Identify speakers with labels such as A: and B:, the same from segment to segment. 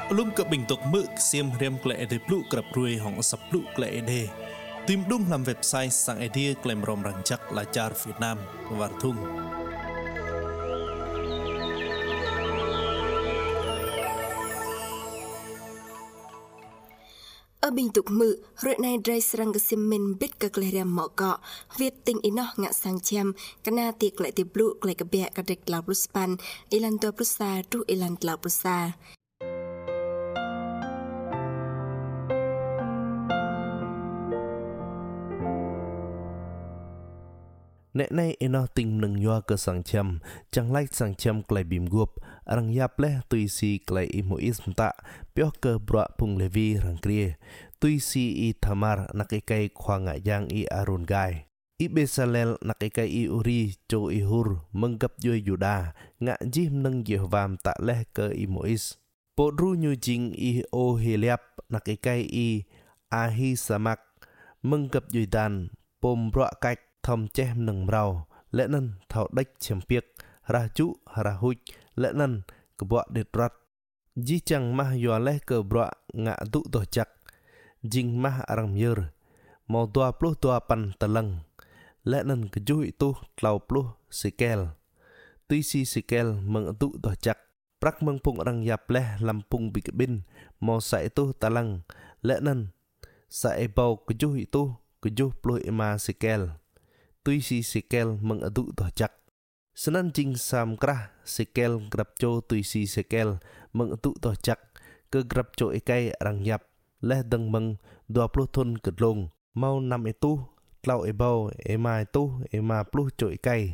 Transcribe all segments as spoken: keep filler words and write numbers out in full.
A: Lung cập bình tục mực xiêm riêng lệ để plụ cập ruồi hỏng sập plụ lệ đề tìm đúng làm website sang idea claim rom răng chắc là char Việt Nam và thung
B: ở bình tục mự rồi này dray sang cái xiêm mình biết các lệ mỏ cọ Việt tình ino ngã sang chem kana tiệc lại tiệp plụ lại cái bè cái địch lao span ilan tua prusa tru ilan lao prusa
C: nãy nay eno tình nâng yoa cơ sang chăm chẳng like sang chăm clay bìm guop rang yap leh tui si clay imoism ta pio cơ bra pung levi rang krie tui si i thamar nakikai khwanga yang i arun gai i besalel nakikai i uri cho i hur menggap yoy yuda nga jim nâng yehovam ta leh cơ imois podru nyu jing i o heliap nakikai i ahi samak menggap yoy dan pom bra cách thom chem nâng rau lẽ nân thảo đách chém piếc ra chú ra hụt lẽ nân cơ bọ đệt rát di chẳng ma yoa lẽ cơ bọ ngạ tụ tổ chặt jing ma arang yer màu toa plu toa pan talang lẽ nân cơ chui tu lau plu sikel tuy si sikel mừng tụ tổ chặt prak mừng pung rang yap lẽ làm pung bị bin màu sải tu talang lẽ nân sải bầu cơ chui tu cơ chui plu ma sikel tuy si sikel meng adu toh chak senan jing sam krah sikel grab cho tuy si sikel meng adu toh chak ke grab cho ekai rang yap leh dang meng dua puluh thon kedlong mau nam itu tlau ebau ema itu ema puluh cho ekai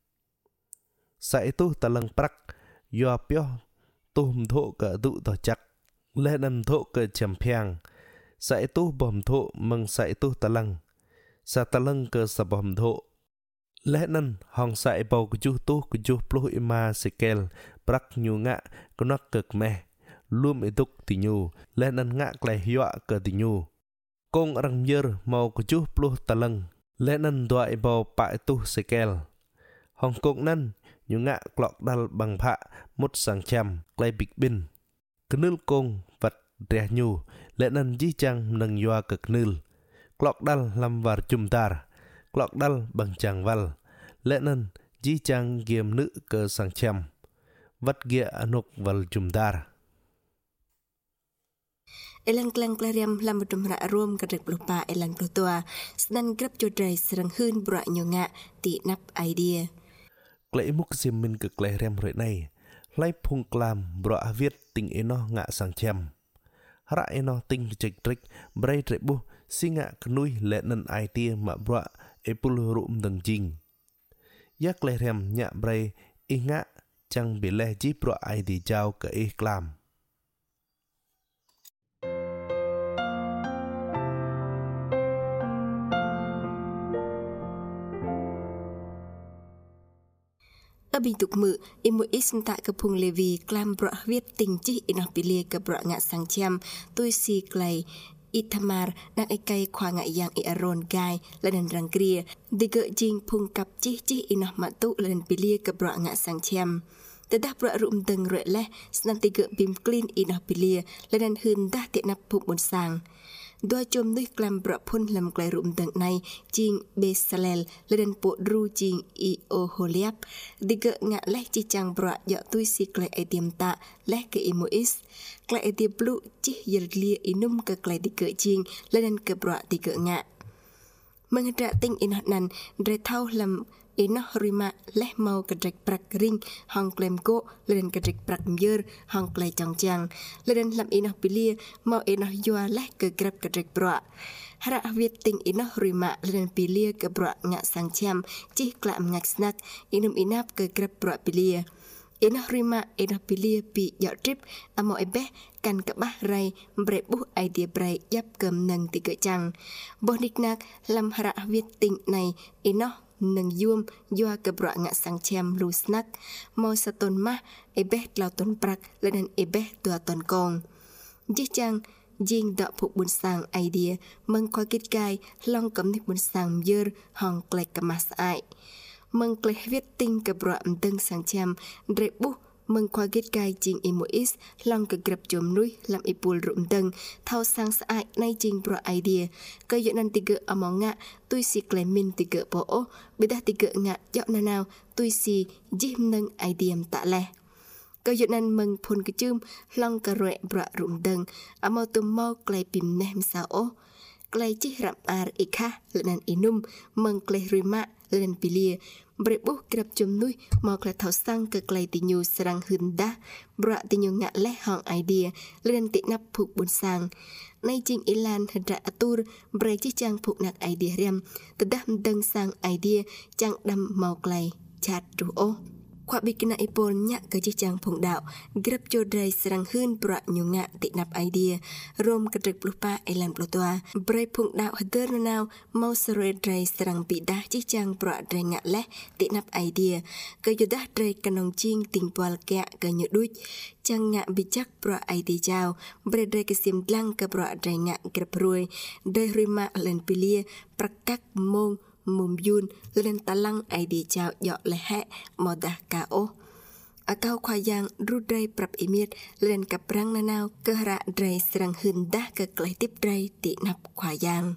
C: sa itu talang prak yo pyo tum tho ke adu toh chak leh dan tho ke champiang sa itu bom tho meng sa itu talang sa talang ke sabam tho lẽ nân hong sai bầu của chú tu của chú plu ima sikel prak nyu ngạ có nắc cực mè luôn ý tục tì nyu lẽ nân ngạ lại họa cờ tì nyu công răng yer màu của chú plu talang lẽ nân đoại bầu bại tu sikel hong công nân nyu ngạ clock dal bằng phạ một sang chăm lại big bin knul công vật rẻ nyu lẽ nân di chang nâng yoa cực nul clock dal làm var chum tar clock dal bằng chàng val lẽ nân di chang game nữ cơ sang chăm vắt ghẹ anuk val chum tar
B: Elang klang klariam lam betum ra rom kadek lupa elang tua sedan grab cho dray serang hun bra nyonga ti nap idea
C: klei muk sim min ke klariam rồi này lai phung klam bra viet ting eno ngạ sang chăm ra eno ting chek trek bray trek bu singa knui lẽ nân idea ma bra epul rum dang jing yak klariam nya bray inga chang bị leh ji bra idea jao ke iklam
B: ở bình tục mự imu ism tại cái phùng levi clam bra viết tình chi ina pilia cái bra ngạ sang cham tôi si clay Itamar nak ikai khwa ngạ yang i aron gai lần răng kria đi gỡ jing phung cặp chi chi ina matu lần pilia cái bra ngạ sang cham Tedah bra rum deng re leh snan tiga bim clean ina pilia lần hun dah tiệt nap phung bun sang Dua chom nuôi clam bra phun làm klai rum deng này jing besalel lần po ru jing i o holiap đi gỡ ngạ leh chi chang bra ya tui si klai ai tiêm ta leh ke imois klai ai tiêm blue chi yerlia inum ke klai di gỡ jing lần ke bra di gỡ ngạ mengadra ting inat nan dre thau lam ina rima leh mau kedrek prak ring hong klem ko len kedrek prak myer hong klai chang chang len lam ina pilia mau ina yua leh ke grab kedrek bra hara viet ting ina rima len pilia ke bra ngạ sang cham chi klam ngak snak inum inap ke grab bra pilia ina rima ina pilia pi ya trip amo ebe kan ke bah rai bre bu idea bre yap kem nang ti ke chang bonik nak lam hara viet ting này ina nâng yum yua ke bra ngạ sang cham lu snak mau saton ma ebe lao ton prak len ebe tua ton kong ji chang jing da phuk bun sang idea meng kwa kit kai long kam ni bun sang yer hong klek kamas ai meng klek viet ting ke bra mteng sang cham dre bu mừng qua kết gai chinh emois long cái grab chôm núi làm ipul rụm tầng thao sang sai nay chinh pro idea cái dọn nan tiga among ngạ tôi si claimin tiga po beda tiga ngạ dọn nan nào tôi si jim nâng idea tạ lẹ cái dọn nan mừng phun cái chum long cái rẹ pro rụm tầng amo tum mau clay pim nem sao clay chỉ rạm ar ikha lên inum mừng clay rima lên pilia Brebu grab chum nuôi mò là thảo sang cực lầy tì nhu sarang hưn đá bọa tì nhu ngạ lẽ hòn idea lên tị nắp phục buồn sang nay chinh ilan hạt ra atur bre chi chang phục nạc idea rem từ đam đăng sang idea chang đam mò lầy chát ru ô khoa bị kina ipol nhạc cái chi chang phong đạo grab cho dray sarang hưn bọa nhu ngạ tị nắp idea rom cái trực lupa ilan plotoa bre phong đạo hạt đơ nào mau sare dray sarang bị đá chi chang bọa dray ngạ lẽ tị nắp idea cái cho đá dray kanong ching tình pal kẹ cái nhựa đuôi chang ngạ bị chắc bọa idea chào bre dray cái sim lang cái bọa dray ngạ grab ruồi dray rima lên pilia prakak mong mồm yun lên talang idea chào dọ lẹ hẹ mò đá cả ô ở cao khoa giang rút dray prap imit lên cặp răng na nào cơ ra dray sarang hưn đá cơ lại tiếp dray tị nắp khoa giang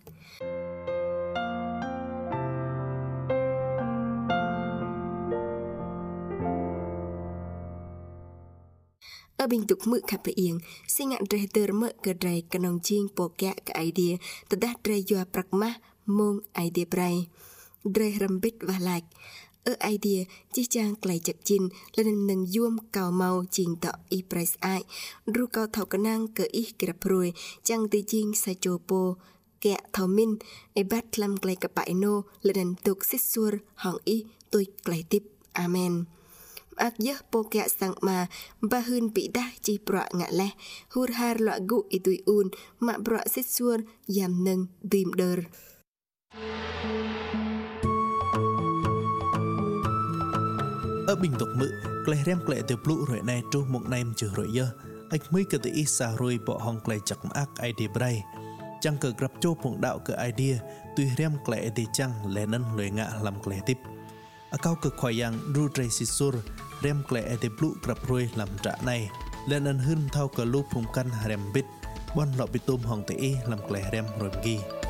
B: ở bình tục mự khắp yên sinh ngạn dray tơ mơ cơ dray kanong ching po kẹ cái idea từ đá dray doa prakma mong idea bray dray rambit và like ở idea chỉ chang clay chặt chin lên nâng yuam cào màu chỉnh tạo i price ai ru cao thảo cái năng cỡ i grab rồi chang tì ching sa chopo kẹ thảo min e bat lam clay cặp bãi nô lên tục xích xuôi hỏng i tôi clay tiếp amen ác giấc po kẹ sang mà ba hơn bị đa chi bọa ngạ lẹ hur har loại gụ i tui un mà bọa xích xuôi yam nâng tìm đờ
A: ở bình tục mự clay rem clay từ blue rồi này trú một nem chữ rồi giờ anh mới cái ý xa rồi bỏ hong clay chặt ác idea bray chẳng cờ grab cho phong đạo cờ idea tuy rem clay thì chẳng lẽ nên lời ngạ làm clay tiếp ở cao cực khoai yang ru tray sisur rem clay từ blue grab rồi làm trả này lên nên hơn thao cờ lu phùng căn rem bit bon lọ bị tôm hong tị làm clay rem rồi ghi